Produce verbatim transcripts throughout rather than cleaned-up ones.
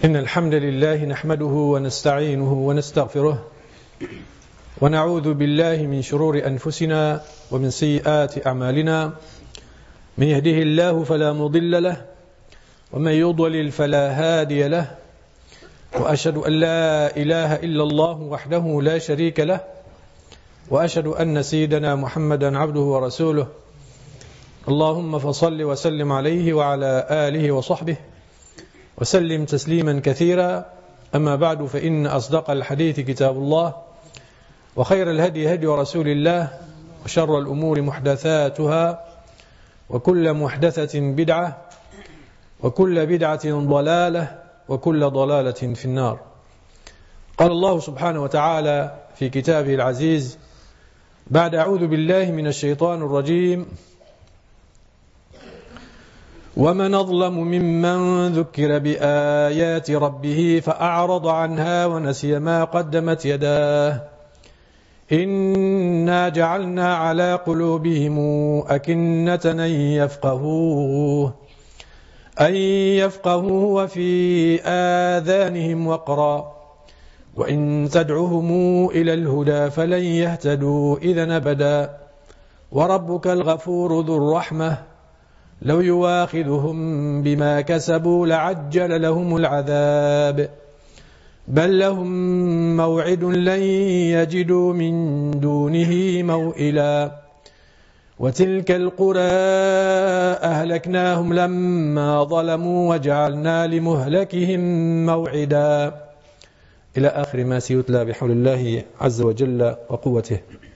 إن الحمد لله نحمده ونستعينه ونستغفره ونعوذ بالله من شرور أنفسنا ومن سيئات أعمالنا. من يهده الله فلا مضل له ومن يضلل فلا هادي له، وأشهد أن لا إله إلا الله وحده لا شريك له، وأشهد أن سيدنا محمدا عبده ورسوله. اللهم فصل وسلم عليه وعلى آله وصحبه وسلم تسليما كثيرا. أما بعد، فإن أصدق الحديث كتاب الله، وخير الهدي هدي رسول الله، وشر الأمور محدثاتها، وكل محدثة بدعة، وكل بدعة ضلالة، وكل ضلالة في النار. قال الله سبحانه وتعالى في كتابه العزيز بعد أعوذ بالله من الشيطان الرجيم: ومن أظلم ممن ذكر بآيات ربه فأعرض عنها ونسي ما قدمت يداه إنا جعلنا على قلوبهم أكنة أن يفقهوه أن يفقهوه وفي آذانهم وقرا وإن تدعوهم إلى الهدى فلن يهتدوا إذا أبدا وربك الغفور ذو الرحمة لو يواخذهم بما كسبوا لعجل لهم العذاب بل لهم موعد لن يجدوا من دونه موئلا وتلك القرى أهلكناهم لما ظلموا وجعلنا لمهلكهم موعدا، إلى آخر ما سيتلى بحول الله عز وجل وقوته.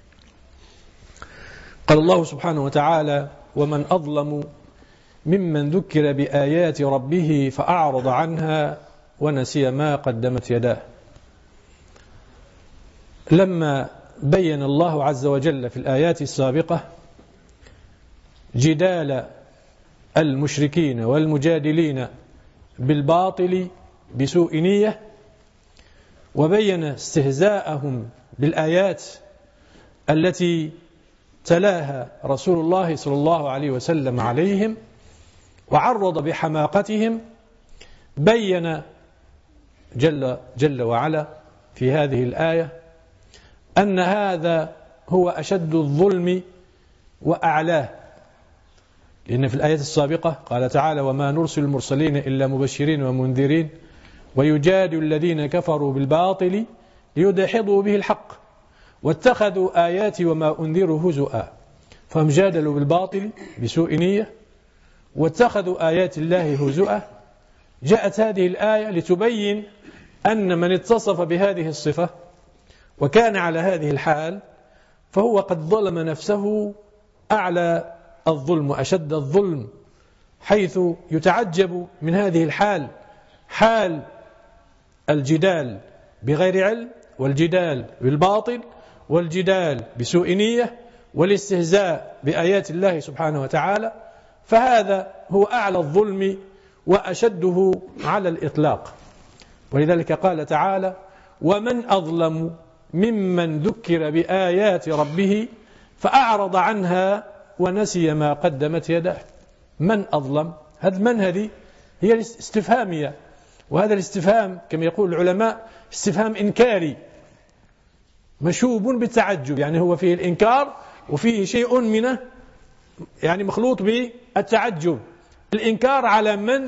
قال الله سبحانه وتعالى: ومن أظلم ممن ذكر بآيات ربه فأعرض عنها ونسي ما قدمت يداه. لما بين الله عز وجل في الآيات السابقة جدال المشركين والمجادلين بالباطل بسوء نية، وبين استهزاءهم بالآيات التي تلاها رسول الله صلى الله عليه وسلم عليهم، وعرض بحماقتهم، بين جل, جل وعلا في هذه الآية أن هذا هو أشد الظلم وأعلاه، لأن في الآية السابقة قال تعالى: وما نرسل المرسلين إلا مبشرين ومنذرين ويجادل الذين كفروا بالباطل ليدحضوا به الحق واتخذوا آياتي وما أنذروا هزؤا. فهم جادلوا بالباطل بسوء نية واتخذوا آيات الله هزؤا. جاءت هذه الآية لتبين أن من اتصف بهذه الصفة وكان على هذه الحال فهو قد ظلم نفسه أعلى الظلم وأشد الظلم، حيث يتعجب من هذه الحال، حال الجدال بغير علم، والجدال بالباطل، والجدال بسوء نية، والاستهزاء بآيات الله سبحانه وتعالى. فهذا هو أعلى الظلم وأشده على الإطلاق. ولذلك قال تعالى: ومن أظلم ممن ذكر بآيات ربه فأعرض عنها ونسي ما قدمت يداه. من أظلم؟ هذا من هذه هي الاستفهامية، وهذا الاستفهام كما يقول العلماء استفهام إنكاري مشوب بالتعجب، يعني هو فيه الإنكار وفيه شيء منه يعني مخلوط بالتعجب. الإنكار على من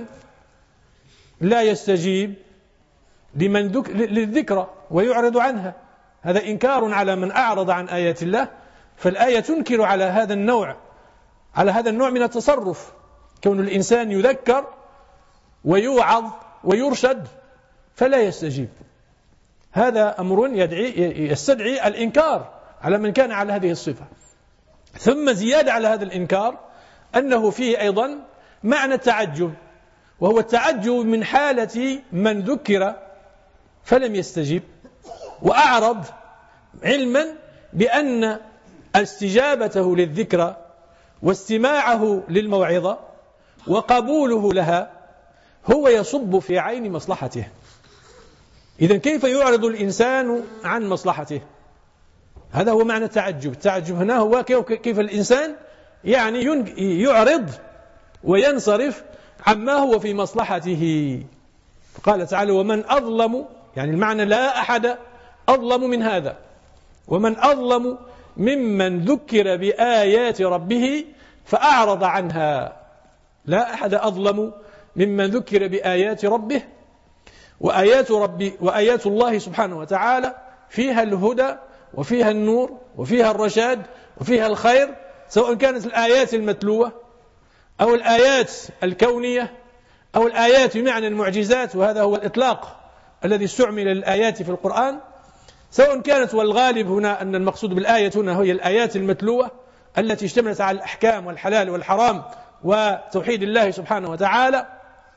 لا يستجيب لمن ذك... للذكرى ويعرض عنها، هذا إنكار على من أعرض عن آيات الله. فالآية تنكر على هذا النوع على هذا النوع من التصرف، كون الإنسان يذكر ويوعظ ويرشد فلا يستجيب. هذا أمر يدعي يستدعي الإنكار على من كان على هذه الصفة. ثم زيادة على هذا الإنكار أنه فيه أيضا معنى التعجب، وهو التعجب من حالة من ذكر فلم يستجيب وأعرض، علما بأن استجابته للذكرى واستماعه للموعظة وقبوله لها هو يصب في عين مصلحته. إذن كيف يعرض الإنسان عن مصلحته؟ هذا هو معنى التعجب. التعجب هنا هو كيف الإنسان يعني يعرض وينصرف عما هو في مصلحته. قال تعالى ومن أظلم، يعني المعنى لا أحد أظلم من هذا، ومن أظلم ممن ذكر بآيات ربه فأعرض عنها. لا أحد أظلم ممن ذكر بآيات ربه، وآيات ربي وآيات الله سبحانه وتعالى فيها الهدى وفيها النور وفيها الرشاد وفيها الخير، سواء كانت الآيات المتلوة أو الآيات الكونية أو الآيات بمعنى المعجزات، وهذا هو الإطلاق الذي استعمل للآيات في القرآن، سواء كانت، والغالب هنا أن المقصود بالآية هنا هي الآيات المتلوة التي اشتملت على الأحكام والحلال والحرام وتوحيد الله سبحانه وتعالى.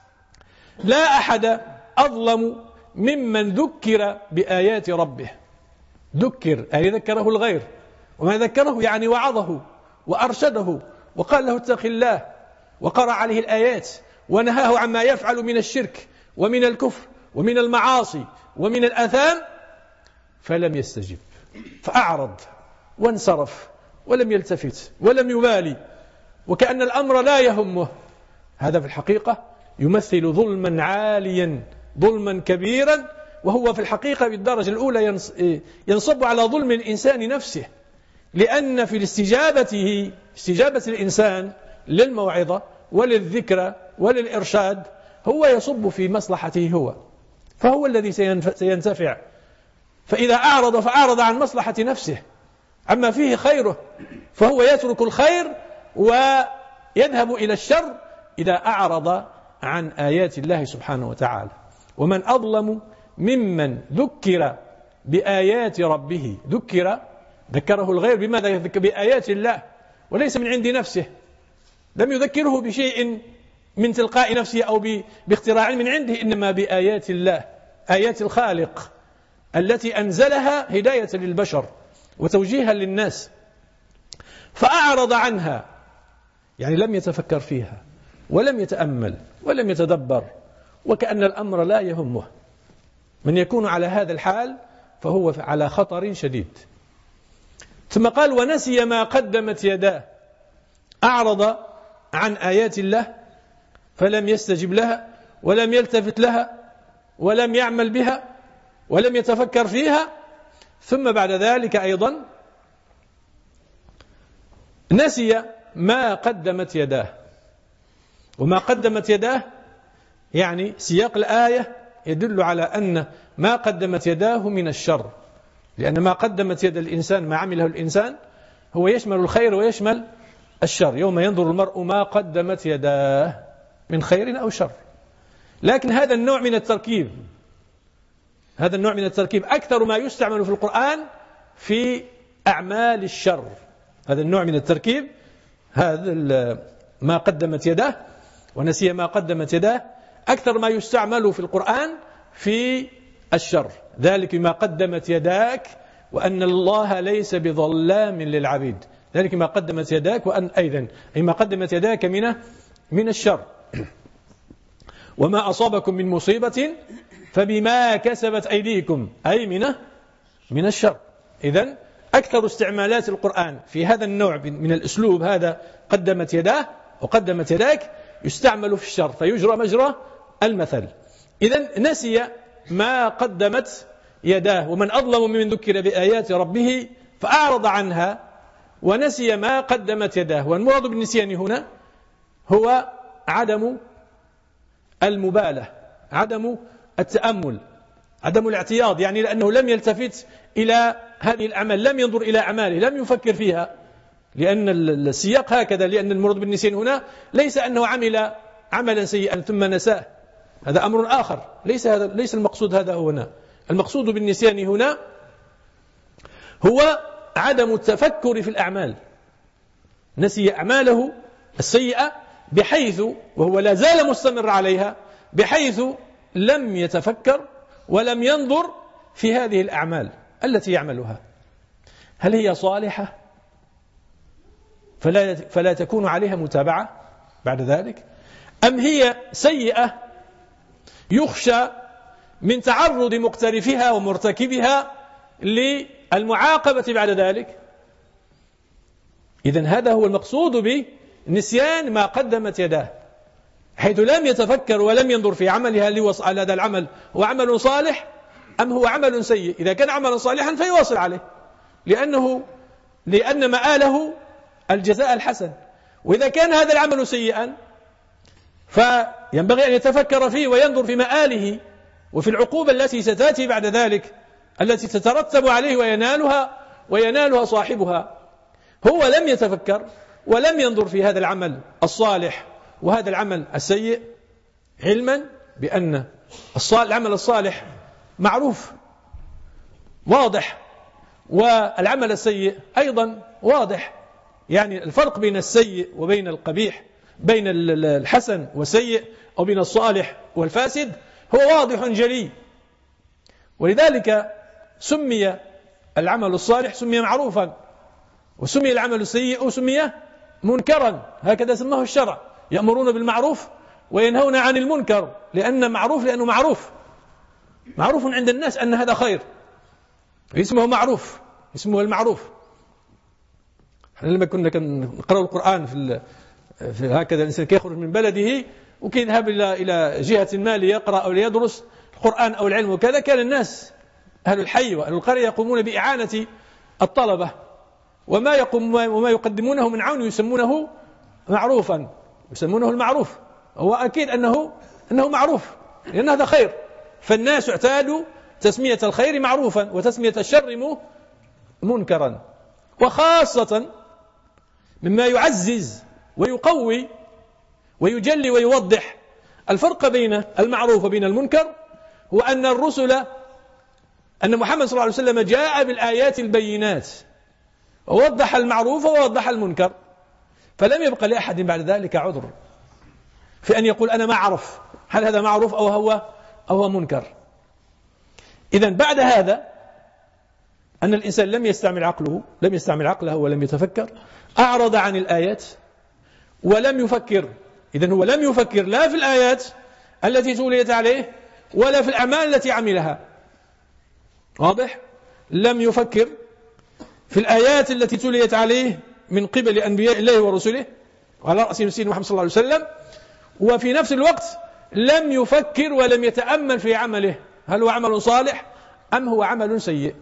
لا أحد أظلم ممن ذكر بآيات ربه. ذكر أي ذكره الغير، وما ذكره يعني وعظه وأرشده وقال له اتق الله، وقرأ عليه الآيات ونهاه عما يفعل من الشرك ومن الكفر ومن المعاصي ومن الآثام، فلم يستجب، فأعرض وانصرف ولم يلتفت ولم يبالي، وكأن الأمر لا يهمه. هذا في الحقيقة يمثل ظلما عاليا، ظلما كبيرا، وهو في الحقيقة بالدرجة الأولى ينصب على ظلم الإنسان نفسه، لأن في استجابته استجابة الإنسان للموعظة وللذكرى وللإرشاد هو يصب في مصلحته هو، فهو الذي سينتفع. فإذا أعرض فأعرض عن مصلحة نفسه عما فيه خيره، فهو يترك الخير ويذهب إلى الشر إذا أعرض عن آيات الله سبحانه وتعالى. ومن أظلم ممن ذكر بآيات ربه. ذكر ذكره الغير بماذا؟ يذكر بآيات الله وليس من عند نفسه، لم يذكره بشيء من تلقاء نفسه أو باختراع من عنده، إنما بآيات الله، آيات الخالق التي أنزلها هداية للبشر وتوجيها للناس، فأعرض عنها، يعني لم يتفكر فيها ولم يتأمل ولم يتدبر، وكأن الأمر لا يهمه. من يكون على هذا الحال فهو على خطر شديد. ثم قال ونسي ما قدمت يداه. أعرض عن آيات الله فلم يستجب لها ولم يلتفت لها ولم يعمل بها ولم يتفكر فيها، ثم بعد ذلك أيضا نسي ما قدمت يداه. وما قدمت يداه يعني سياق الآية يدل على أن ما قدمت يداه من الشر، لأن ما قدمت يد الإنسان، ما عمله الإنسان، هو يشمل الخير ويشمل الشر. يوم ينظر المرء ما قدمت يداه من خير أو شر. لكن هذا النوع من التركيب، هذا النوع من التركيب أكثر ما يستعمل في القرآن في أعمال الشر. هذا النوع من التركيب، هذا ما قدمت يداه ونسي ما قدمت يداه، أكثر ما يستعمل في القرآن في الشر. ذلك ما قدمت يداك وأن الله ليس بظلام للعبيد. ذلك ما قدمت يداك وأن أيضا أي ما قدمت يداك من من الشر. وما أصابكم من مصيبة فبما كسبت أيديكم أي من من الشر. إذن أكثر استعمالات القرآن في هذا النوع من الأسلوب، هذا قدمت يداه وقدمت يداك، يستعمل في الشر فيجرى مجرى المثل. إذن نسي ما قدمت يداه. ومن أظلم ممن ذكر بآيات ربه فأعرض عنها ونسي ما قدمت يداه. والمراد بالنسيان هنا هو عدم المبالاة، عدم التأمل، عدم الاعتياض، يعني لأنه لم يلتفت إلى هذه الأعمال، لم ينظر إلى أعماله، لم يفكر فيها، لأن السياق هكذا. لأن المراد بالنسيان هنا ليس أنه عمل عملا سيئا ثم نساه، هذا أمر آخر، ليس هذا ليس المقصود هذا هنا. المقصود بالنسيان هنا هو عدم التفكر في الأعمال، نسي أعماله السيئة بحيث وهو لا زال مستمر عليها، بحيث لم يتفكر ولم ينظر في هذه الأعمال التي يعملها، هل هي صالحة فلا فلا تكون عليها متابعة بعد ذلك، أم هي سيئة يخشى من تعرض مقترفها ومرتكبها للمعاقبة بعد ذلك. إذن هذا هو المقصود بنسيان ما قدمت يداه، حيث لم يتفكر ولم ينظر في عمله هل هو هذا العمل هو عمل صالح أم هو عمل سيء. إذا كان عملا صالحا فيواصل عليه، لأنه لأن مآله الجزاء الحسن. وإذا كان هذا العمل سيئا فينبغي أن يتفكر فيه وينظر في مآله وفي العقوبة التي ستأتي بعد ذلك التي تترتب عليه وينالها وينالها صاحبها. هو لم يتفكر ولم ينظر في هذا العمل الصالح وهذا العمل السيء، علما بأن العمل الصالح معروف واضح والعمل السيء أيضا واضح. يعني الفرق بين السيء وبين القبيح، بين الحسن والسيء أو بين الصالح والفاسد هو واضح جلي. ولذلك سمي العمل الصالح سمي معروفا، وسمي العمل السيء سمي منكرا، هكذا سماه الشرع. يأمرون بالمعروف وينهون عن المنكر، لأن معروف لأنه معروف معروف عند الناس أن هذا خير، اسمه معروف، اسمه المعروف. لما كنا نقرأ القرآن في, في هكذا الإنسان كيخرج من بلده وكيذهب إلى إلى جهة ما ليقرأ أو ليدرس القرآن أو العلم وكذا، كان الناس أهل الحي وأهل القرية يقومون بإعانة الطلبة، وما يقوم وما يقدمونه من عون يسمونه معروفا، يسمونه المعروف. هو أكيد أنه أنه معروف لأن هذا خير، فالناس اعتادوا تسمية الخير معروفا وتسمية الشر منكرا. وخاصة مما يعزز ويقوي ويجلي ويوضح الفرق بين المعروف وبين المنكر هو أن الرسل أن محمد صلى الله عليه وسلم جاء بالآيات البينات ووضح المعروف ووضح المنكر، فلم يبقى لأحد بعد ذلك عذر في أن يقول أنا ما أعرف هل هذا معروف أو هو أو هو منكر. إذن بعد هذا أن الإنسان لم يستعمل عقله لم يستعمل عقله ولم يتفكر، أعرض عن الآيات ولم يفكر. إذن هو لم يفكر لا في الآيات التي توليت عليه ولا في الأعمال التي عملها. واضح؟ لم يفكر في الآيات التي توليت عليه من قبل أنبياء الله ورسله وعلى رأسهم سيدنا محمد صلى الله عليه وسلم، وفي نفس الوقت لم يفكر ولم يتأمل في عمله هل هو عمل صالح أم هو عمل سيء.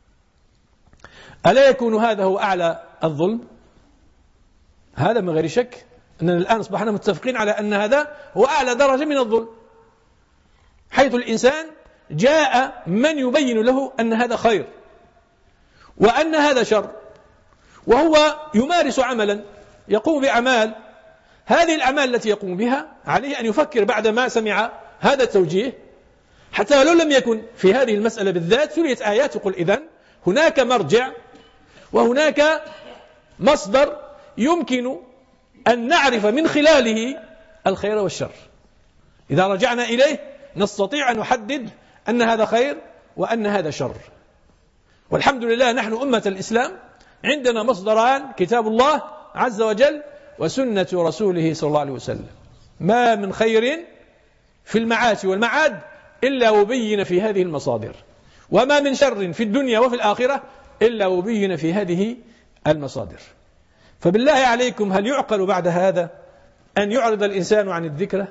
ألا يكون هذا هو أعلى الظلم؟ هذا من غير شك أننا الآن أصبحنا متفقين على أن هذا هو أعلى درجة من الظلم، حيث الإنسان جاء من يبين له أن هذا خير وأن هذا شر، وهو يمارس عملا يقوم بأعمال، هذه الأعمال التي يقوم بها عليه أن يفكر بعد ما سمع هذا التوجيه، حتى لو لم يكن في هذه المسألة بالذات تليت آيات يقول إذن هناك مرجع وهناك مصدر يمكن أن نعرف من خلاله الخير والشر. إذا رجعنا إليه نستطيع أن نحدد أن هذا خير وأن هذا شر. والحمد لله نحن أمة الإسلام عندنا مصدران، كتاب الله عز وجل وسنة رسوله صلى الله عليه وسلم. ما من خير في المعاش والمعاد إلا وبين في هذه المصادر، وما من شر في الدنيا وفي الآخرة إلا وبين في هذه المصادر. فبالله عليكم هل يعقل بعد هذا أن يعرض الإنسان عن الذكرى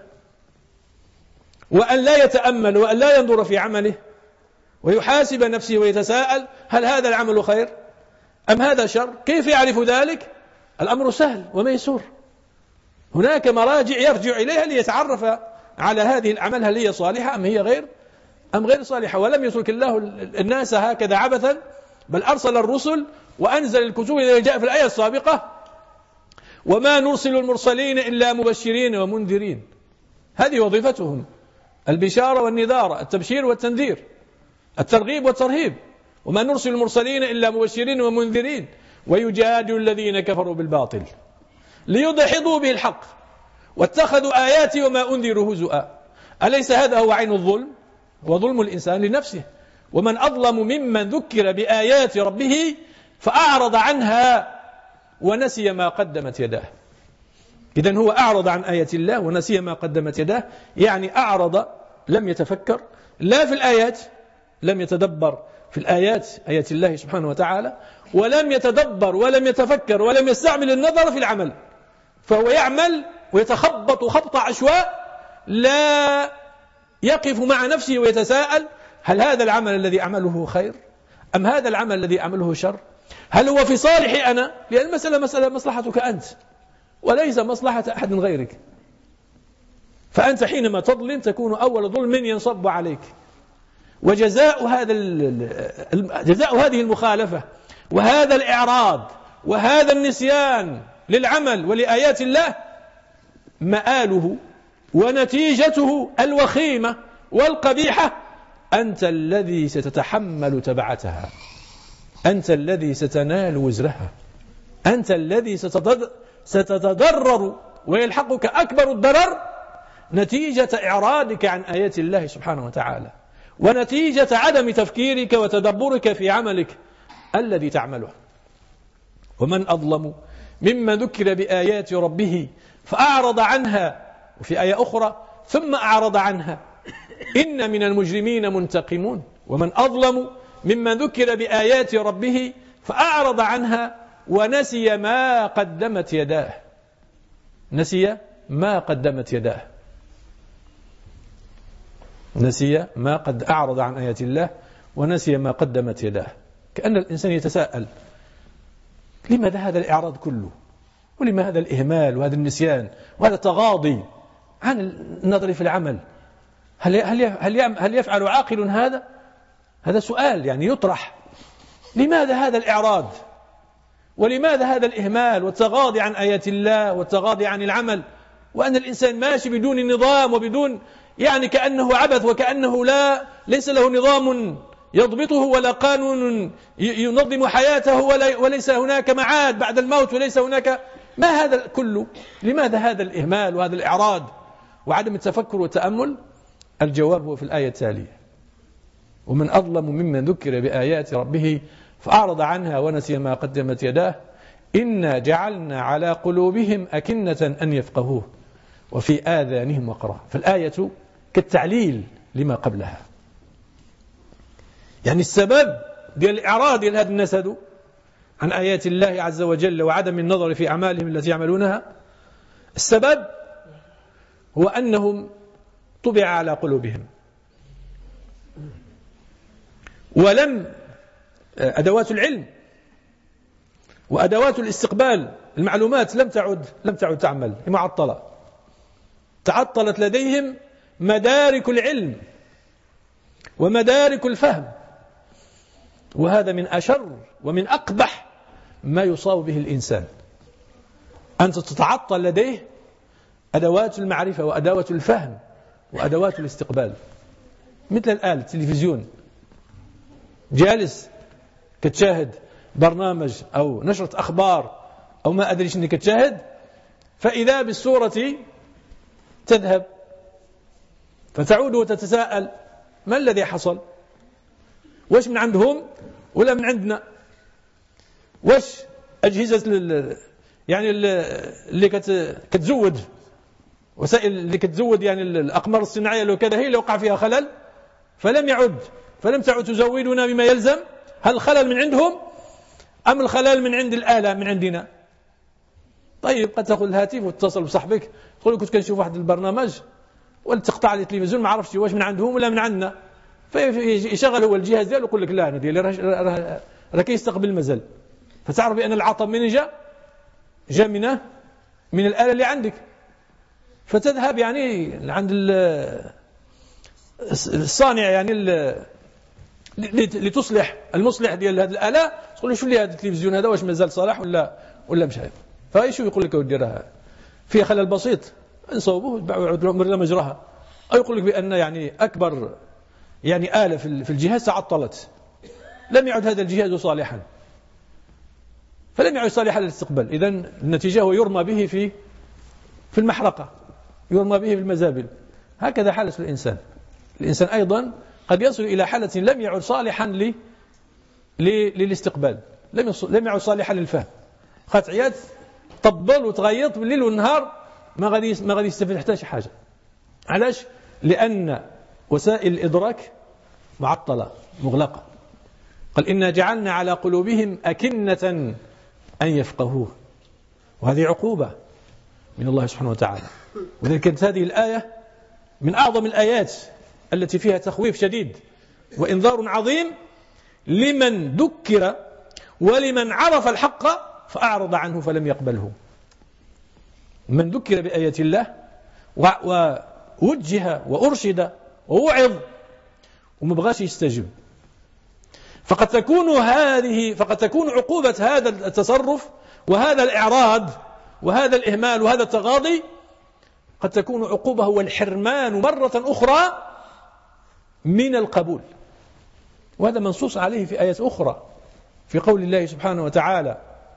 وأن لا يتأمل وأن لا ينظر في عمله ويحاسب نفسه ويتساءل هل هذا العمل خير أم هذا شر؟ كيف يعرف ذلك؟ الأمر سهل وميسور، هناك مراجع يرجع إليها ليتعرف على هذه الأعمال هل هي صالحة أم هي غير أم غير صالحة. ولم يترك الله الناس هكذا عبثا، بل أرسل الرسل وأنزل الكتب التي جاء في الآية السابقة وما نرسل المرسلين إلا مبشرين ومنذرين. هذه وظيفتهم، البشارة والنذارة، التبشير والتنذير، الترغيب والترهيب. وما نرسل المرسلين إلا مبشرين ومنذرين ويجادل الذين كفروا بالباطل ليدحضوا به الحق واتخذوا آياتي وما أنذروا هزؤا. أليس هذا هو عين الظلم؟ وظلم الإنسان لنفسه. ومن أظلم ممن ذكر بآيات ربه فأعرض عنها ونسي ما قدمت يداه. إذن هو أعرض عن آيات الله ونسي ما قدمت يداه، يعني أعرض، لم يتفكر لا في الآيات، لم يتدبر في الآيات آيات الله سبحانه وتعالى، ولم يتدبر ولم يتفكر ولم يستعمل النظر في العمل، فهو يعمل ويتخبط خبط عشواء لا يقف مع نفسه ويتساءل هل هذا العمل الذي أعمله خير أم هذا العمل الذي أعمله شر؟ هل هو في صالحي أنا؟ لأن المسألة مسألة مصلحتك أنت وليس مصلحة أحد غيرك. فأنت حينما تظلم تكون أول ظلم ينصب عليك، وجزاء هذا جزاء هذه المخالفة وهذا الإعراض وهذا النسيان للعمل ولآيات الله مآله ونتيجته الوخيمة والقبيحة أنت الذي ستتحمل تبعتها، أنت الذي ستنال وزرها، أنت الذي ستتضرر ويلحقك أكبر الضرر نتيجة إعراضك عن آيات الله سبحانه وتعالى، ونتيجة عدم تفكيرك وتدبرك في عملك الذي تعمله. ومن أظلم ممن ذكر بآيات ربه فأعرض عنها، وفي آية أخرى ثم أعرض عنها إن من المجرمين منتقمون. ومن أظلم ممن ذكر بآيات ربه فأعرض عنها ونسي ما قدمت يداه، نسي ما قدمت يداه، نسي ما قد أعرض عن آيات الله ونسي ما قدمت يداه. كأن الإنسان يتساءل لماذا هذا الإعراض كله، ولما هذا الإهمال وهذا النسيان وهذا التغاضي عن النظر في العمل؟ هل هل هل يفعل عاقل هذا؟ هذا سؤال يعني يطرح. لماذا هذا الإعراض؟ ولماذا هذا الإهمال والتغاضي عن آيات الله والتغاضي عن العمل، وأن الإنسان ماشي بدون نظام وبدون يعني كأنه عبث، وكأنه لا ليس له نظام يضبطه ولا قانون ينظم حياته، ولا وليس هناك معاد بعد الموت، وليس هناك ما هذا كله. لماذا هذا الإهمال وهذا الإعراض وعدم التفكر والتأمل؟ الجواب هو في الآية التالية: ومن أظلم ممن ذكر بآيات ربه فأعرض عنها ونسي ما قدمت يداه إنا جعلنا على قلوبهم أكنة أن يفقهوه وفي آذانهم وقرا. فالآية كالتعليل لما قبلها، يعني السبب ديال الإعراض ديال هذا الناس هذو عن آيات الله عز وجل وعدم النظر في أعمالهم التي يعملونها، السبب هو أنهم طبع على قلوبهم، ولم أدوات العلم وأدوات الاستقبال المعلومات لم تعد لم تعد تعمل، هي معطلة، تعطلت لديهم مدارك العلم ومدارك الفهم. وهذا من أشر ومن أقبح ما يصاب به الإنسان، أن تتعطل لديه أدوات المعرفة وأدوات الفهم وأدوات الاستقبال. مثل الآن التلفزيون، جالس كتشاهد برنامج أو نشرة أخبار أو ما أدري شنو كتشاهد، فإذا بالصورة تذهب فتعود وتتساءل ما الذي حصل؟ واش من عندهم ولا من عندنا؟ واش أجهزة لل... يعني اللي كت... كتزود وسائل اللي كتزود يعني الأقمار الصناعية لو كذا هي اللي وقع فيها خلل فلم يعد فلم تعد تزودنا بما يلزم. هل الخلل من عندهم أم الخلل من عند الآلة من عندنا؟ طيب قد تأخذ الهاتف وتتصل بصاحبك تقول كنت كنشوف واحد البرنامج ولا تقطع لي التلفزيون ما عرفتش واش من عندهم ولا من عندنا، فيشغل هو الجهاز ديالو يقول لك لا انا ديالي راه راه كيستقبل المزل، فتعرف بأن العطب من جاء جاء منه من الآلة اللي عندك، فتذهب يعني عند الصانع يعني لتصلح المصلح ديال هذه الآلة، تقول له شو لي هذا التلفزيون هذا واش مازال صالح ولا ولا مش عارف، فايشو يقول لك ودي راه فيه خلل بسيط نصوبوه ويتبعوا يعود مرة مجراها، أو يقول لك بأن يعني أكبر يعني آلة في الجهاز تعطلت لم يعد هذا الجهاز صالحا فلم يعد صالحا للاستقبال. إذن النتيجة هو يرمى به في في المحرقة، يرمى به في المزابل. هكذا حالة الإنسان. الإنسان أيضا قد يصل إلى حالة لم يعد صالحا ل... للاستقبال، لم لم يعد صالحا للفهم، خاطئيات طبل وتغيط بالليل والنهار ما غادي ما غادي يستفيد حتى شي حاجة. علاش؟ لأن وسائل الإدراك معطلة مغلقة. قال إنا جعلنا على قلوبهم أكنة أن يفقهوه، وهذه عقوبة من الله سبحانه وتعالى. وذلك كانت هذه الآية من أعظم الآيات التي فيها تخويف شديد وإنذار عظيم لمن ذكر ولمن عرف الحق فأعرض عنه فلم يقبله. من ذكر بآيات الله ووجه وأرشد ووعظ ومبغاش يستجب، فقد تكون هذه فقد تكون عقوبة هذا التصرف وهذا الإعراض وهذا الإهمال وهذا التغاضي قد تكون عقوبة هو الحرمان مرة أخرى من القبول. وهذا منصوص عليه في آية أخرى في قول الله سبحانه وتعالى: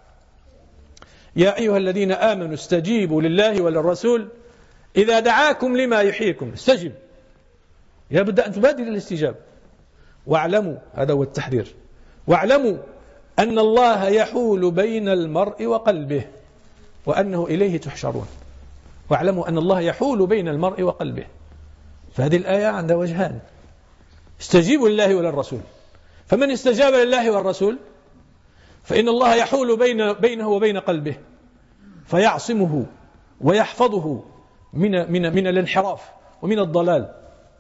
يا أيها الذين آمنوا استجيبوا لله وللرسول إذا دعاكم لما يحييكم. استجب، يبدأ أن تبادر الاستجابة. واعلموا، هذا هو التحذير، واعلموا أن الله يحول بين المرء وقلبه وأنه إليه تحشرون. واعلموا أن الله يحول بين المرء وقلبه. فهذه الآية عندها وجهان: استجيبوا لله وللرسول، فمن استجاب لله والرسول فإن الله يحول بين بينه وبين قلبه فيعصمه ويحفظه من من من الانحراف ومن الضلال.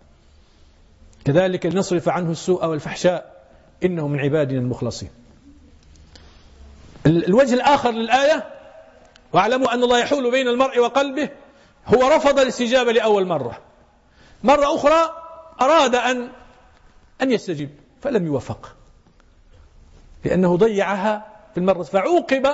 كذلك نصرف عنه السوء والفحشاء إنه من عبادنا المخلصين. الوجه الآخر للآية: واعلموا أن الله يحول بين المرء وقلبه، هو رفض الاستجابة لأول مرة، مرة أخرى أراد أن أن يستجيب فلم يوفق لأنه ضيعها في المرة فعوقب،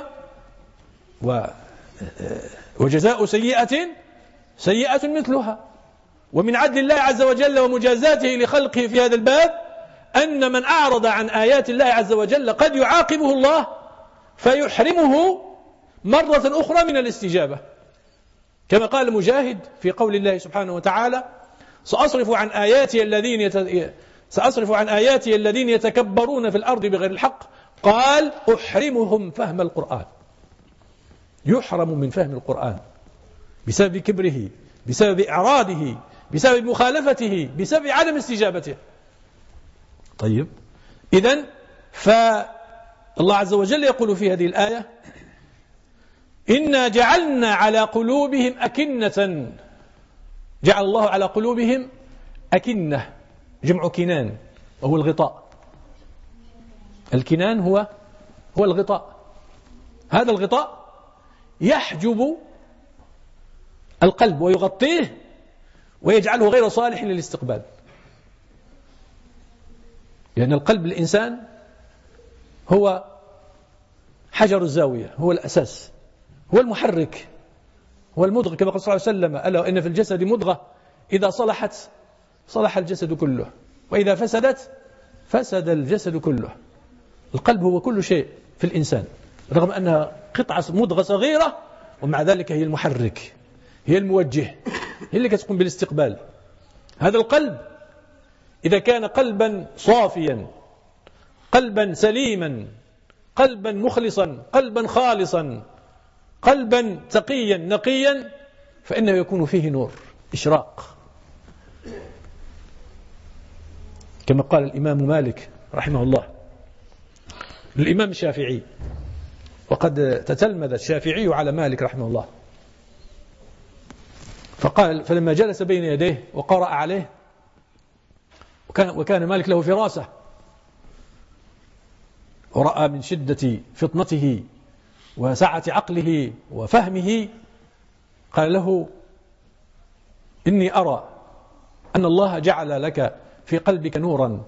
وجزاء سيئة سيئة مثلها. ومن عدل الله عز وجل ومجازاته لخلقه في هذا الباب أن من أعرض عن آيات الله عز وجل قد يعاقبه الله فيحرمه مرة أخرى من الاستجابة، كما قال مجاهد في قول الله سبحانه وتعالى: سأصرف عن آياتي الذين يت... سأصرف عن آياتي الذين يتكبرون في الأرض بغير الحق، قال: أحرمهم فهم القرآن. يحرم من فهم القرآن بسبب كبره، بسبب إعراضه، بسبب مخالفته، بسبب عدم استجابته. طيب، إذن فالله عز وجل يقول في هذه الآية: إنا جعلنا على قلوبهم أكنة. جعل الله على قلوبهم أكنة، جمع كنان، وهو الغطاء. الكنان هو هو الغطاء. هذا الغطاء يحجب القلب ويغطيه ويجعله غير صالح للاستقبال، لأن القلب الإنسان هو حجر الزاوية، هو الأساس، هو المحرك، هو المضغ، كما قال صلى الله عليه وسلم: ألا إن في الجسد مضغة إذا صلحت صلح الجسد كله وإذا فسدت فسد الجسد كله. القلب هو كل شيء في الإنسان، رغم أنها قطعة مضغة صغيرة ومع ذلك هي المحرك، هي الموجه، هي اللي تقوم بالاستقبال. هذا القلب إذا كان قلبا صافيا، قلبا سليما، قلبا مخلصا، قلبا خالصا، قلبا تقيا نقيا، فإنه يكون فيه نور، إشراق، كما قال الإمام مالك رحمه الله الإمام الشافعي، وقد تتلمذ الشافعي على مالك رحمه الله، فقال: فلما جلس بين يديه وقرأ عليه، وكان, وكان مالك له فراسة، ورأى من شدة فطنته وسعة عقله وفهمه، قال له: إني أرى أن الله جعل لك في قلبك نورا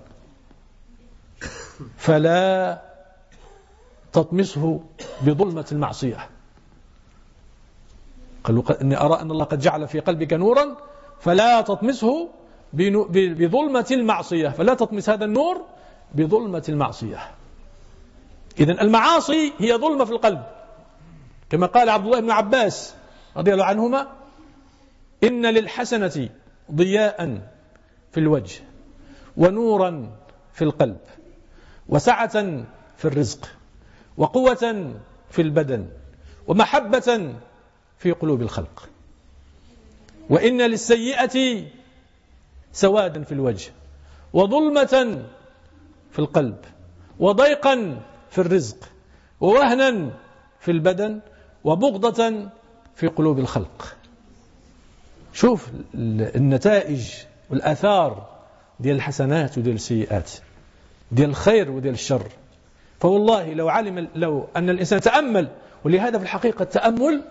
فلا تطمسه بظلمة المعصية. قال: إني أرى أن الله قد جعل في قلبك نورا فلا تطمسه بظلمة المعصية، فلا تطمس هذا النور بظلمة المعصية. إذن المعاصي هي ظلمة في القلب، كما قال عبد الله بن عباس رضي الله عنهما: إن للحسنة ضياء في الوجه ونورا في القلب وسعة في الرزق وقوة في البدن ومحبة في قلوب الخلق. وإن للسيئة سوادا في الوجه وظلمة في القلب وضيقا في الرزق ووهنا في البدن وبغضة في قلوب الخلق. شوف النتائج والآثار ديال الحسنات وديال السيئات، ديال الخير وديال الشر. فوالله لو علم لو أن الإنسان تأمل، ولهذا في الحقيقة التأمل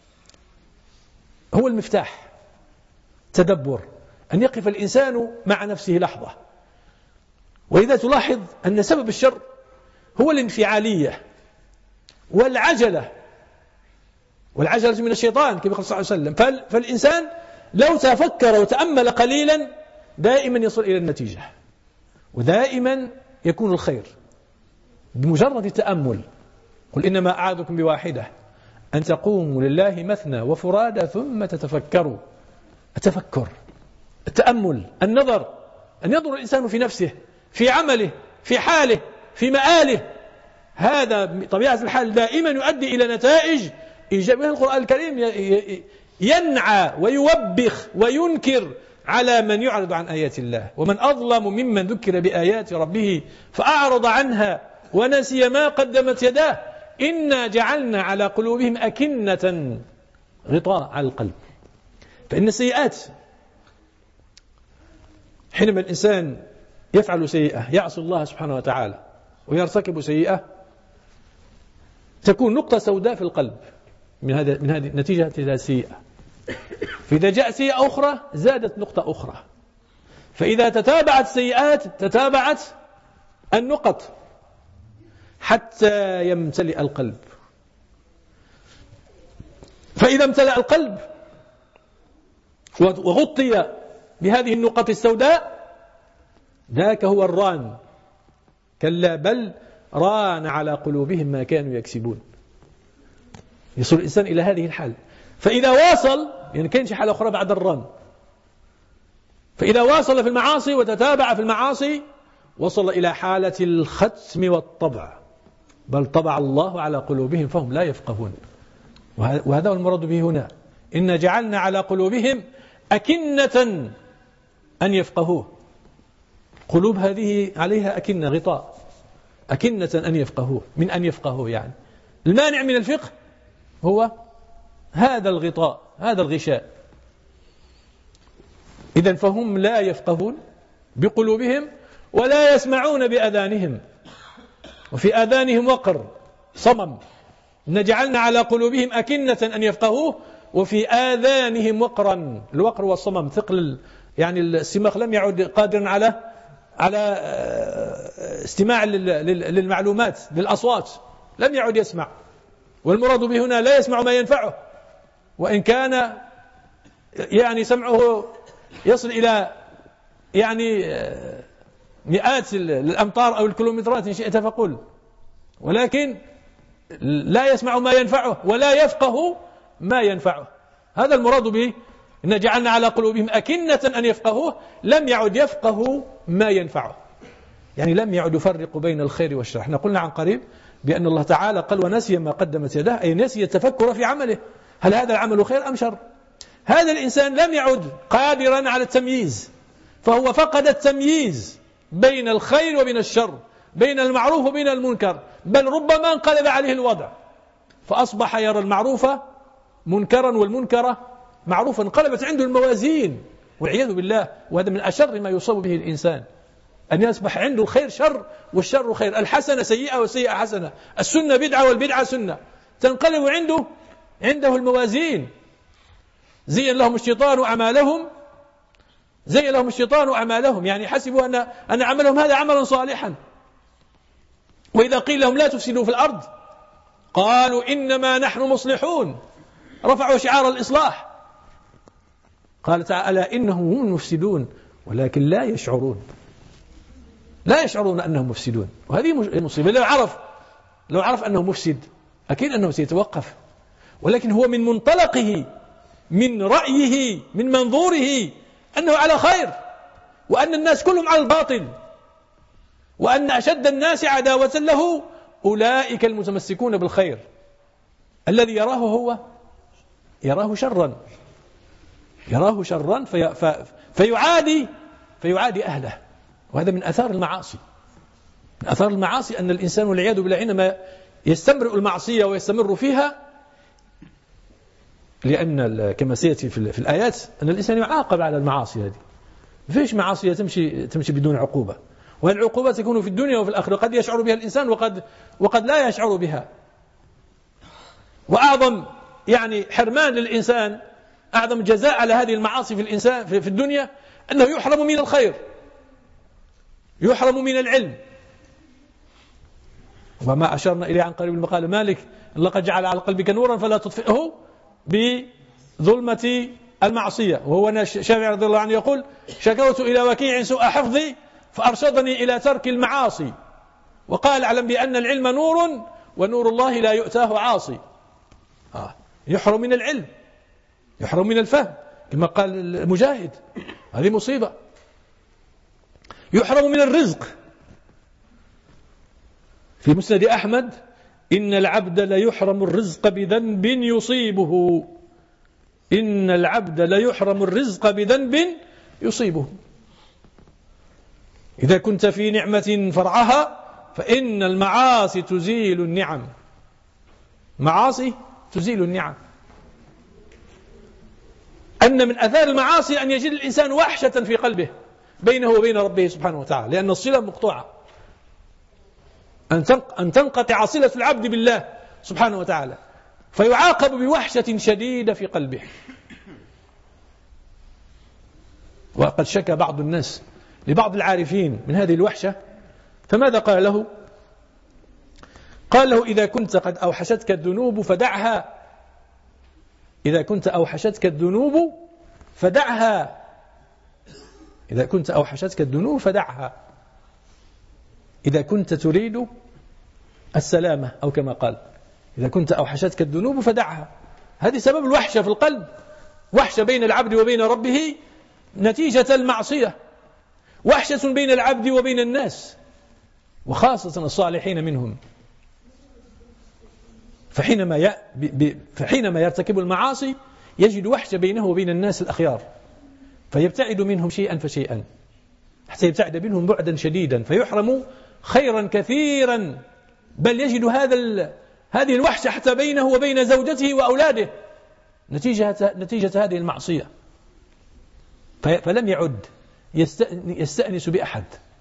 هو المفتاح، تدبر، أن يقف الإنسان مع نفسه لحظة. وإذا تلاحظ أن سبب الشر هو الانفعالية والعجلة، والعجلة من الشيطان كما قال صلى الله عليه وسلم. فالإنسان لو تفكر وتأمل قليلا دائما يصل إلى النتيجة، ودائما يكون الخير بمجرد التأمل. قل إنما أعاذكم بواحدة أن تقوموا لله مثنى وفرادى ثم تتفكروا. التفكر، التأمل، النظر، أن ينظر الإنسان في نفسه، في عمله، في حاله، في مآله. هذا بطبيعة الحال دائما يؤدي إلى نتائج إيجابية. القرآن الكريم ينعى ويوبخ وينكر على من يعرض عن آيات الله. ومن أظلم ممن ذكر بآيات ربه فأعرض عنها ونسي ما قدمت يداه إنا جعلنا على قلوبهم أكنة غطاء على القلب. فإن السيئات حينما الإنسان يفعل سيئة، يعصي الله سبحانه وتعالى ويرتكب سيئة، تكون نقطة سوداء في القلب من هذا من هذه نتيجة هذه السيئة. فإذا جاء سيئة أخرى زادت نقطة أخرى. فإذا تتابعت السيئات تتابعت النقط حتى يمتلئ القلب. فإذا امتلأ القلب وغطي بهذه النقط السوداء ذاك هو الران. كلا بل ران على قلوبهم ما كانوا يكسبون. يصل الإنسان إلى هذه الحال. فإذا واصل، يعني كاين شي حالة أخرى بعد الران، فإذا واصل في المعاصي وتتابع في المعاصي وصل إلى حالة الختم والطبع. بل طبع الله على قلوبهم فهم لا يفقهون. وهذا هو المراد به هنا. إنا جعلنا على قلوبهم أكنة أن يفقهوه. قلوب هذه عليها أكنة، غطاء، أكنة أن يفقهوه، من أن يفقهوه. يعني المانع من الفقه هو هذا الغطاء، هذا الغشاء. إذن فهم لا يفقهون بقلوبهم ولا يسمعون بأذانهم، وفي آذانهم وقر، صمم. نجعلنا على قلوبهم أكنة أن يفقهوه وفي آذانهم وقرا. الوقر والصمم ثقل، يعني السماخ لم يعد قادرا على على استماع للمعلومات، للأصوات، لم يعد يسمع. والمراد به هنا لا يسمع ما ينفعه، وإن كان يعني سمعه يصل إلى يعني مئات الأمتار أو الكيلومترات إن شئت فقل، ولكن لا يسمع ما ينفعه ولا يفقه ما ينفعه. هذا المراد به إن جعلنا على قلوبهم أكنة أن يفقهوه. لم يعد يفقه ما ينفعه، يعني لم يعد يفرق بين الخير والشر. احنا قلنا عن قريب بأن الله تعالى قال ونسي ما قدمت يداه، أي نسي التفكر في عمله، هل هذا العمل خير أم شر. هذا الإنسان لم يعد قادرا على التمييز، فهو فقد التمييز بين الخير وبين الشر، بين المعروف وبين المنكر، بل ربما انقلب عليه الوضع فأصبح يرى المعروف منكرا والمنكر معروفا. انقلبت عنده الموازين والعياذ بالله. وهذا من أشر ما يصاب به الإنسان، أن يصبح عنده الخير شر والشر خير، الحسنة سيئة والسيئة حسنة، السنة بدعة والبدعة سنة. تنقلب عنده عنده الموازين. زين لهم الشيطان أعمالهم زين لهم الشيطان أعمالهم يعني حسبوا أن أن عملهم هذا عملا صالحا. وإذا قيل لهم لا تفسدوا في الأرض قالوا إنما نحن مصلحون، رفعوا شعار الإصلاح. قال تعالى إنهم هم المفسدون ولكن لا يشعرون، لا يشعرون أنهم مفسدون. وهذه مصيبة. لو عرف لو عرف أنه مفسد أكيد أنه سيتوقف، ولكن هو من منطلقه، من رأيه، من منظوره أنه على خير، وأن الناس كلهم على الباطل، وأن أشد الناس عداوة له أولئك المتمسكون بالخير. الذي يراه هو يراه شرا، يراه شرا في في فيعادي فيعادي أهله. وهذا من أثار المعاصي. من أثار المعاصي أن الإنسان والعياذ بالله حينما يستمر المعصية ويستمر فيها لأن كما سيأتي في الآيات أن الإنسان يعاقب على المعاصي هذه. فيش معاصي تمشي تمشي بدون عقوبة، والعقوبة تكون في الدنيا وفي الآخرة، قد يشعر بها الإنسان وقد وقد لا يشعر بها. وأعظم يعني حرمان للإنسان، أعظم جزاء على هذه المعاصي في الإنسان في الدنيا أنه يحرم من الخير، يحرم من العلم. وما أشرنا إليه عن قريب المقال مالك لقد جعل على قلبك نورا فلا تطفئه بظلمة المعصية. وهو الشافعي رضي الله عنه يقول: شكوت إلى وكيع سوء حفظي فأرشدني إلى ترك المعاصي، وقال: اعلم بأن العلم نور ونور الله لا يؤتاه عاصي. آه. يحرم من العلم، يحرم من الفهم كما قال المجاهد، هذه مصيبة. يحرم من الرزق. في مسند أحمد: إن العبد ليحرم الرزق بذنب يصيبه، إن العبد ليحرم الرزق بذنب يصيبه. إذا كنت في نعمة فرعها فإن المعاصي تزيل النعم، معاصي تزيل النعم. أن من أثار المعاصي أن يجد الإنسان وحشة في قلبه بينه وبين ربه سبحانه وتعالى، لأن الصلة مقطوعة، أن تنقطع صلة العبد بالله سبحانه وتعالى، فيعاقب بوحشة شديدة في قلبه. وقد شكى بعض الناس لبعض العارفين من هذه الوحشة، فماذا قال له؟ قال له: إذا كنت قد أوحشتك الذنوب فدعها، إذا كنت أوحشتك الذنوب فدعها، إذا كنت أوحشتك الذنوب فدعها، إذا كنت تريد السلامة، أو كما قال: إذا كنت أوحشتك الذنوب فدعها. هذه سبب الوحشة في القلب، وحشة بين العبد وبين ربه نتيجة المعصية، وحشة بين العبد وبين الناس، وخاصة الصالحين منهم. فحينما ي... ب... ب... فحينما يرتكب المعاصي يجد وحشة بينه وبين الناس الأخيار، فيبتعد منهم شيئا فشيئا حتى يبتعد منهم بعدا شديدا، فيحرم خيرا كثيرا، بل يجد هذا ال... هذه الوحشة حتى بينه وبين زوجته وأولاده نتيجة, نتيجة هذه المعصية. ف... فلم يعد يست... يستأنس بأحد.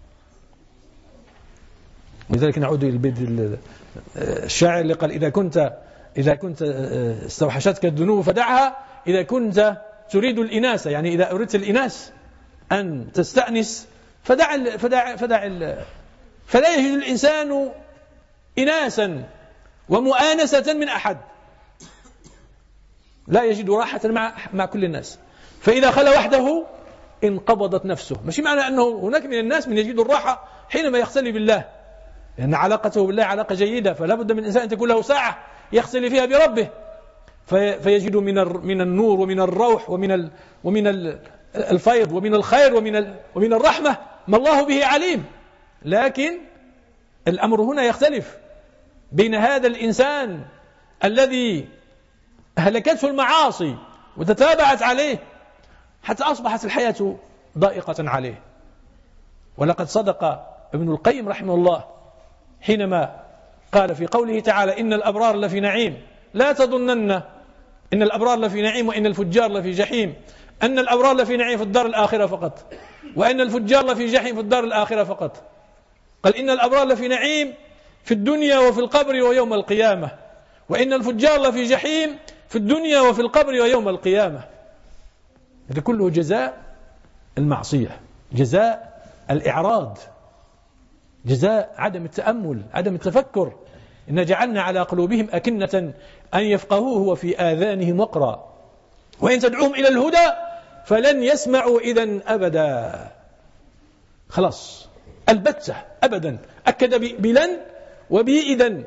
لذلك نعود إلى البيت الشاعر اللي قال: إذا كنت إذا كنت استوحشتك الذنوب فدعها، إذا كنت تريد الإناث، يعني إذا أردت الإناث أن تستأنس فدع ال فدع فدع ال فلا يجد الإنسان إناسا ومؤانسة من أحد، لا يجد راحة مع مع كل الناس. فإذا خلى وحده انقبضت نفسه. مش معنى أنه هناك من الناس من يجد الراحة حينما يختلي بالله، لأن علاقته بالله علاقة جيدة، فلا بد من الإنسان أن تكون له ساعة يختلي فيها بربه، في فيجد من من النور ومن الروح ومن ومن الفيض ومن الخير ومن ومن الرحمة ما الله به عليم. لكن الأمر هنا يختلف بين هذا الإنسان الذي أهلكته المعاصي وتتابعت عليه حتى أصبحت الحياة ضائقة عليه. ولقد صدق ابن القيم رحمه الله حينما قال في قوله تعالى: إن الأبرار لفي نعيم، لا تظنن إن الأبرار لفي نعيم وإن الفجار لفي جحيم، أن الأبرار لفي نعيم في الدار الآخرة فقط، وإن الفجار لفي جحيم في الدار الآخرة فقط. قال: إن الأبرار لفي نعيم في الدنيا وفي القبر ويوم القيامة، وإن الفجار لفي جحيم في الدنيا وفي القبر ويوم القيامة. هذا كله جزاء المعصية، جزاء الإعراض، جزاء عدم التأمل، عدم التفكر. إن جعلنا على قلوبهم أكنة أن يفقهوه وفي آذانهم وقرا وإن تدعوهم إلى الهدى فلن يسمعوا إذن أبدا. خلاص البتة أبدا، أكد بلن وبإذن.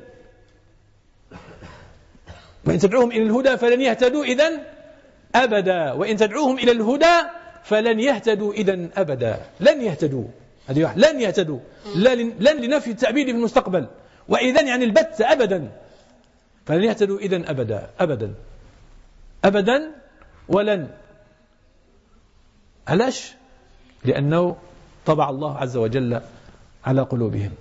وإن تدعوهم إلى الهدى فلن يهتدوا إذن أبدا، وإن تدعوهم إلى الهدى فلن يهتدوا إذن أبدا. لن يهتدوا، هذه واحد، لن يهتدوا، لن لنفي التعبير في المستقبل، وإذن يعني البت أبدا، فلن يهتدوا إذن أبدا أبدا أبدا ولن. علاش؟ لأنه طبع الله عز وجل على قلوبهم.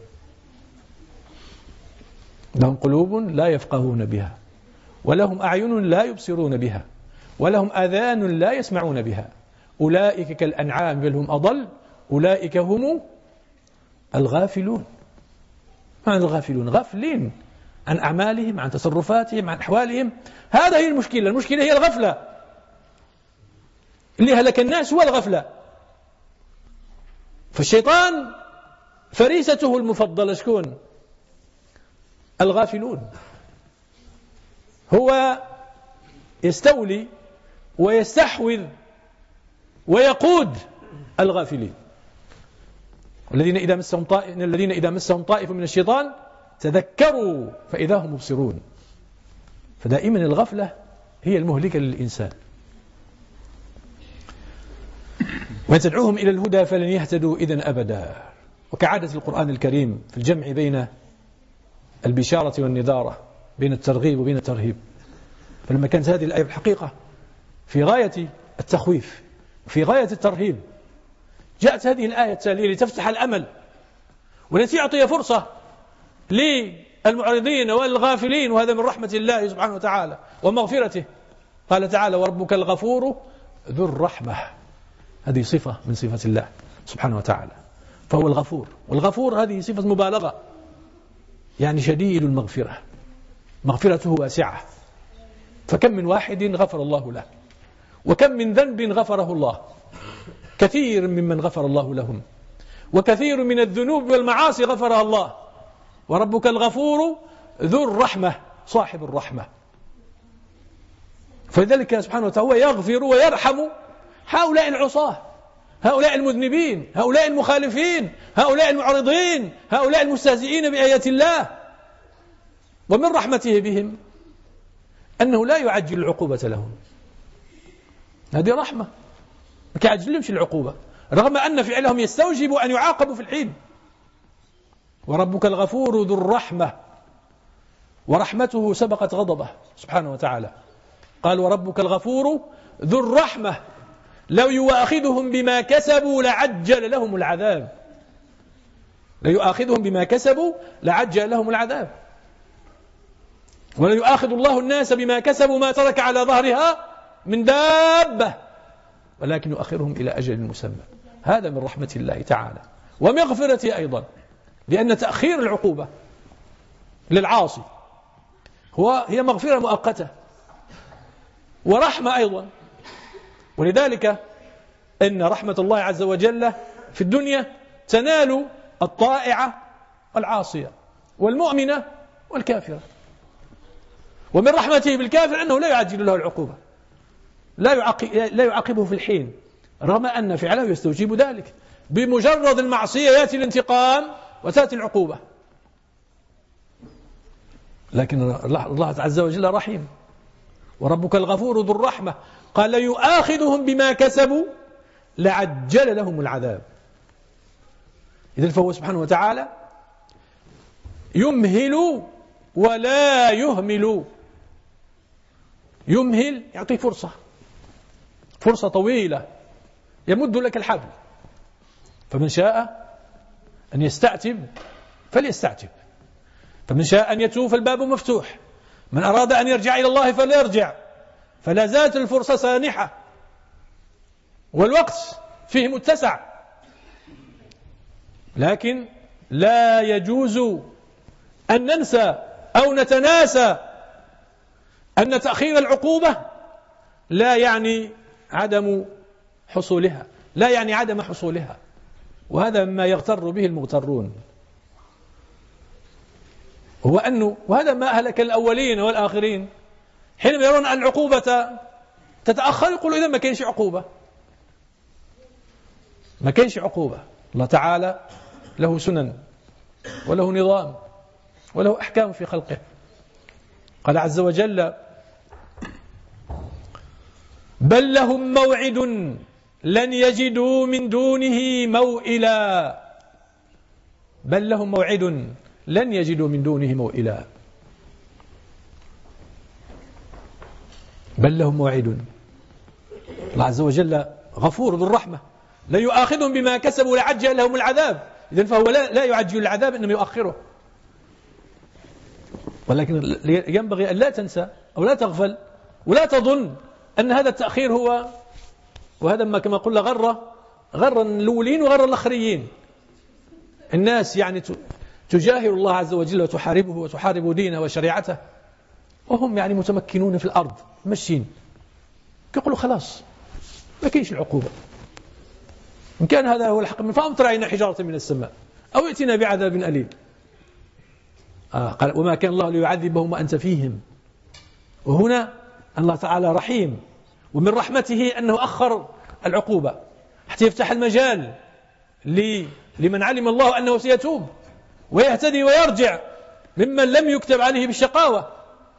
لهم قلوب لا يفقهون بها ولهم أعين لا يبصرون بها ولهم آذان لا يسمعون بها أولئك كالأنعام بل هم أضل أولئك هم الغافلون. ما الغافلون؟ غافلين عن أعمالهم، عن تصرفاتهم، عن أحوالهم. هذا هي المشكلة. المشكلة هي الغفلة. اللي هلك الناس هو الغفلة. فالشيطان فريسته المفضلة شكون؟ الغافلون. هو يستولي ويستحوذ ويقود الغافلين، والذين إذا مسهم طائف الذين إذا مسهم طائف من الشيطان تذكروا فإذا هم مبصرون. فدائما الغفلة هي المهلكة للإنسان. وإن تدعوهم إلى الهدى فلن يهتدوا إذن أبدا. وكعادة القرآن الكريم في الجمع بين البشارة والنذارة، بين الترغيب وبين الترهيب، فلما كانت هذه الآية الحقيقة في غاية التخويف وفي غاية الترهيب، جاءت هذه الآية التالية لتفتح الأمل ولتعطي فرصة للمعرضين والغافلين، وهذا من رحمة الله سبحانه وتعالى ومغفرته. قال تعالى: وربك الغفور ذو الرحمة. هذه صفة من صفات الله سبحانه وتعالى، فهو الغفور. والغفور هذه صفة مبالغة، يعني شديد المغفرة، مغفرته واسعة. فكم من واحد غفر الله له، وكم من ذنب غفره الله، كثير ممن غفر الله لهم، وكثير من الذنوب والمعاصي غفرها الله. وربك الغفور ذو الرحمة، صاحب الرحمة. فلذلك سبحانه وتعالى هو يغفر ويرحم هؤلاء العصاة، هؤلاء المذنبين، هؤلاء المخالفين، هؤلاء المعرضين، هؤلاء المستهزئين بآيات الله. ومن رحمته بهم أنه لا يعجل العقوبة لهم. هذه رحمة، ما كيعجلهمش العقوبة رغم أن فعلهم يستوجب أن يعاقبوا في الحين. وربك الغفور ذو الرحمة، ورحمته سبقت غضبه سبحانه وتعالى. قال: وربك الغفور ذو الرحمة لو يؤاخذهم بما كسبوا لعجل لهم العذاب. لو يؤاخذهم بما كسبوا لعجل لهم العذاب. ولو يؤاخذ الله الناس بما كسبوا ما ترك على ظهرها من دابة، ولكن يؤخرهم إلى أجل مسمى. هذا من رحمة الله تعالى ومغفرته أيضا، لأن تأخير العقوبة للعاصي هو هي مغفرة مؤقتة ورحمة أيضا. ولذلك إن رحمة الله عز وجل في الدنيا تنال الطائعة والعاصية والمؤمنة والكافرة. ومن رحمته بالكافر أنه لا يعجل له العقوبة، لا لا يعاقبه في الحين، رغم أن فعله يستوجب ذلك. بمجرد المعصية يأتي الانتقام وتأتي العقوبة. لكن الله عز وجل رحيم. وربك الغفور ذو الرحمة قال: يؤاخذهم بما كسبوا لعجل لهم العذاب. إذن فهو سبحانه وتعالى يمهل ولا يهمل. يمهل يعطي فرصة، فرصة طويلة، يمد لك الحبل. فمن شاء أن يستعتب فليستعتب، فمن شاء أن يتوب فالباب مفتوح، من أراد أن يرجع إلى الله فليرجع، فلا زالت الفرصة سانحة والوقت فيه متسع. لكن لا يجوز أن ننسى أو نتناسى أن تأخير العقوبة لا يعني عدم حصولها، لا يعني عدم حصولها. وهذا مما يغتر به المغترون، هو أنه وهذا ما أهلك الأولين والآخرين، حينما يرون أن العقوبة تتأخر يقولوا إذا ما كانش عقوبة، ما كانش عقوبة. الله تعالى له سنن وله نظام وله أحكام في خلقه. قال عز وجل: بل لهم موعد لن يجدوا من دونه موئلا. بل لهم موعد لن يجدوا من دونه موئلا. بل لهم موعد. الله عز وجل غفور ذو الرحمة، لا يؤاخذهم بما كسبوا لعجل لهم العذاب. إذن فهو لا, لا يعجل العذاب إنما يؤخره. ولكن ينبغي أن لا تنسى أو لا تغفل ولا تظن أن هذا التأخير هو، وهذا ما كما قلنا غر غر الأولين وغر الآخرين. الناس يعني تجاهر الله عز وجل وتحاربه وتحارب دينه وشريعته، وهم يعني متمكنون في الأرض ماشيين، يقولوا خلاص ما كاينش العقوبة، إن كان هذا هو الحق من فأمطر علينا حجارة من السماء أو ائتنا بعذاب أليم. آه قال وما كان الله ليعذبهم وأنت فيهم. وهنا الله تعالى رحيم، ومن رحمته أنه أخر العقوبة حتى يفتح المجال لمن علم الله أنه سيتوب ويهتدي ويرجع ممن لم يكتب عليه بالشقاوة،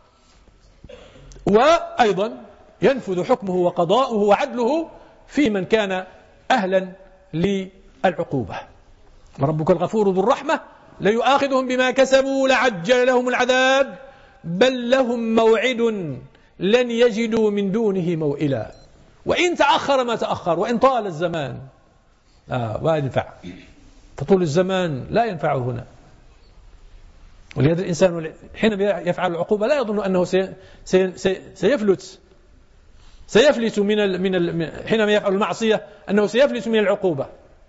وأيضا ينفذ حكمه وقضاؤه وعدله في من كان أهلا للعقوبة. وربك الغفور ذو الرحمة ليؤاخذهم بما كسبوا لعجل لهم العذاب بل لهم موعد لن يجدوا من دونه موئلا. وإن تأخر ما تأخر وإن طال الزمان آه ما ينفع، فطول الزمان لا ينفعه هنا. ولهذا الإنسان حينما يفعل العقوبة لا يظن أنه سي سي سي سيفلت سيفلت من ال من ال حينما يفعل المعصية أنه سيفلت من العقوبة.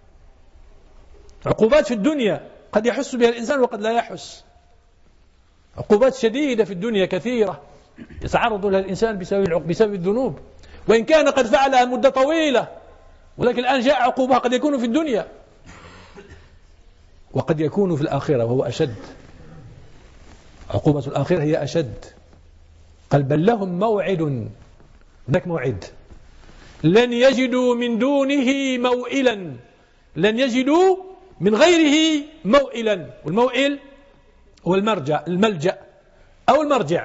عقوبات في الدنيا قد يحس بها الإنسان وقد لا يحس، عقوبات شديدة في الدنيا كثيرة يتعرض لها الإنسان بسبب بسبب الذنوب، وإن كان قد فعلها مدة طويلة، ولكن الآن جاء عقوبها قد يكون في الدنيا وقد يكون في الآخرة وهو أشد. عقوبة الآخرة هي أشد. قال بل لهم موعد، هناك موعد لن يجدوا من دونه موئلا، لن يجدوا من غيره موئلا. والموئل هو المرجع الملجأ أو المرجع.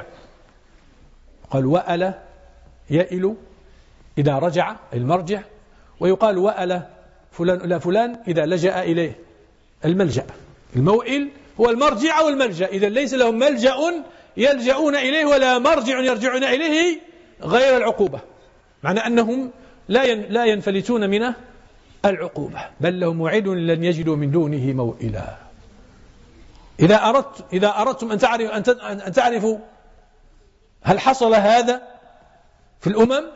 قال وأل يئل إذا رجع المرجع، ويقال وأل فلان إلى فلان إذا لجأ إليه الملجأ. الموئل هو المرجع والملجأ، إذا ليس لهم ملجأ يلجؤون إليه ولا مرجع يرجعون إليه غير العقوبة، معنى أنهم لا لا ينفلتون من العقوبة. بل لهم موعد لن يجدوا من دونه موئلا. إذا أردت إذا أردتم أن تعرفوا أن تعرفوا هل حصل هذا في الأمم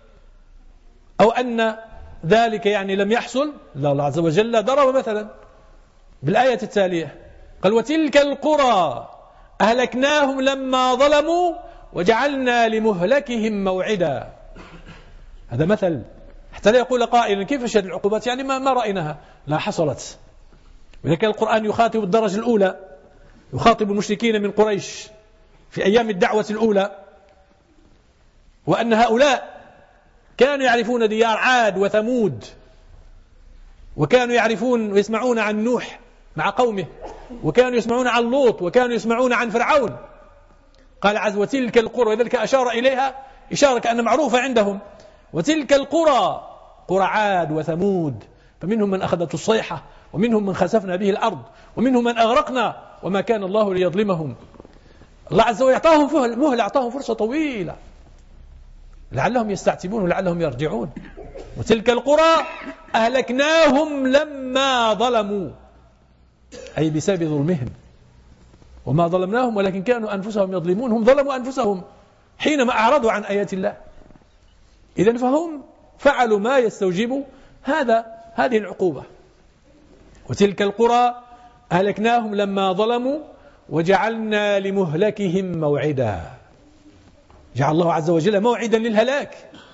أو أن ذلك يعني لم يحصل، الله عز وجل ضرب مثلا بالآية التالية قال وتلك القرى أهلكناهم لما ظلموا وجعلنا لمهلكهم موعدا. هذا مثل حتى لا يقول قائل كيف شهد العقوبات يعني ما, ما رأيناها، لا حصلت. ولكن القرآن يخاطب الدرجة الأولى، يخاطب المشركين من قريش في أيام الدعوة الأولى، وأن هؤلاء كانوا يعرفون ديار عاد وثمود، وكانوا يعرفون ويسمعون عن نوح مع قومه، وكانوا يسمعون عن لوط، وكانوا يسمعون عن فرعون. قال عز وتلك القرى، وذلك أشار إليها إشارة كأن معروفة عندهم. وتلك القرى قرى عاد وثمود، فمنهم من أخذته الصيحة ومنهم من خسفنا به الأرض ومنهم من أغرقنا وما كان الله ليظلمهم. الله عز وجل أعطاهم مهلة، أعطاهم فرصة طويلة لعلهم يستعتبون ولعلهم يرجعون. وتلك القرى أهلكناهم لما ظلموا، أي بسبب ظلمهم، وما ظلمناهم ولكن كانوا أنفسهم يظلمون. هم ظلموا أنفسهم حينما أعرضوا عن آيات الله. إذن فهم فعلوا ما يستوجب هذا هذه العقوبة. وتلك القرى أهلكناهم لما ظلموا وجعلنا لمهلكهم موعدا. جعل الله عز وجل موعدا للهلاك،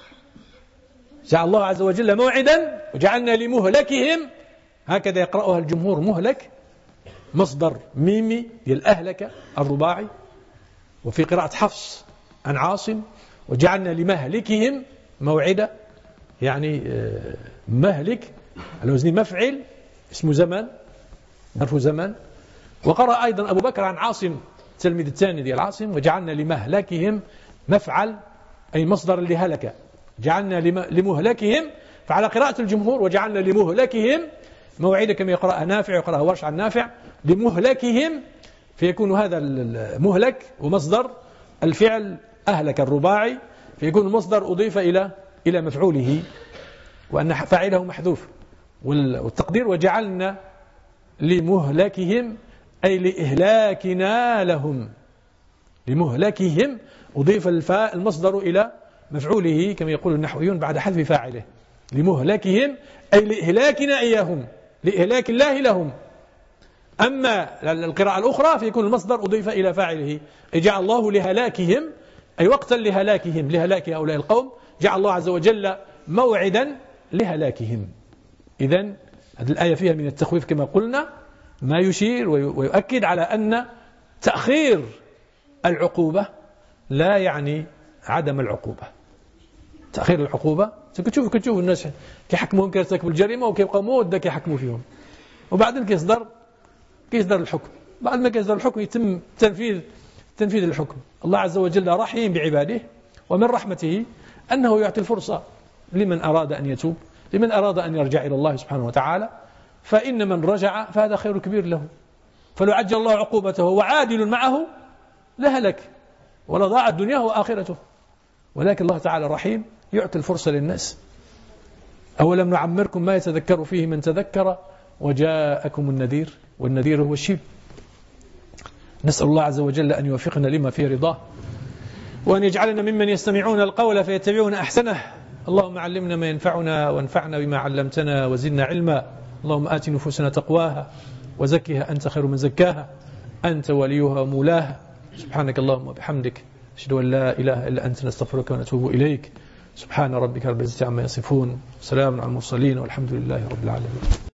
جعل الله عز وجل موعدا وجعلنا لمهلكهم، هكذا يقرأها الجمهور، مهلك مصدر ميمي للأهلك الرباعي، وفي قراءة حفص عن عاصم وجعلنا لمهلكهم موعدا، يعني مهلك على وزن مفعل اسمه زمان ظرف زمان. وقرأ أيضا أبو بكر عن عاصم التلميذ الثاني ديال عاصم وجعلنا لمهلكهم مفعل أي مصدر لهلك، جعلنا لمهلكهم. فعلى قراءة الجمهور وجعلنا لمهلكهم موعدا كما يقرأ نافع ويقرأ ورش عن نافع لمهلكهم، فيكون هذا المهلك ومصدر الفعل أهلك الرباعي، فيكون المصدر أضيف إلى إلى مفعوله وأن فاعله محذوف. والتقدير وجعلنا لمهلكهم أي لإهلاكنا لهم، لمهلكهم أضيف الفاء المصدر إلى مفعوله كما يقول النحويون بعد حذف فاعله، لمهلكهم أي لإهلاكنا إياهم، لإهلاك الله لهم. أما القراءة الأخرى فيكون المصدر أضيف إلى فاعله، جعل الله لهلاكهم أي وقتا لهلاكهم، لهلاك هؤلاء القوم، جعل الله عز وجل موعدا لهلاكهم. إذن هذه الآية فيها من التخويف كما قلنا ما يشير ويؤكد على أن تأخير العقوبة لا يعني عدم العقوبة. تأخير العقوبة كتشوف كتشوف الناس كيحكموهم كيرتكبوا الجريمة وكيبقوا مدة كيحكموا فيهم، وبعدين كيصدر كيصدر الحكم. بعد ما كيصدر الحكم يتم تنفيذ تنفيذ الحكم. الله عز وجل رحيم بعباده، ومن رحمته أنه يعطي الفرصة لمن أراد أن يتوب، لمن أراد أن يرجع إلى الله سبحانه وتعالى، فإن من رجع فهذا خير كبير له. فلو عجل الله عقوبته وعادل معه لهلك ولضاعت دنياه وآخرته، ولكن الله تعالى رحيم يعطي الفرصة للناس. أولم نعمركم ما يتذكر فيه من تذكر وجاءكم النذير، والنذير هو الشيب. نسأل الله عز وجل أن يوفقنا لما فيه رضاه، وأن يجعلنا ممن يستمعون القول فيتبعون أحسنه. اللهم علمنا ما ينفعنا وانفعنا بما علمتنا وزدنا علما. اللهم آت نفوسنا تقواها وزكها أنت خير من زكاها، أنت وليها ومولاها. سبحانك اللهم وبحمدك، أشهد أن لا إله إلا أنت، نستغفرك ونتوب إليك. سبحان ربك رب العزة عما يصفون، سلام على المرسلين، والحمد لله رب العالمين.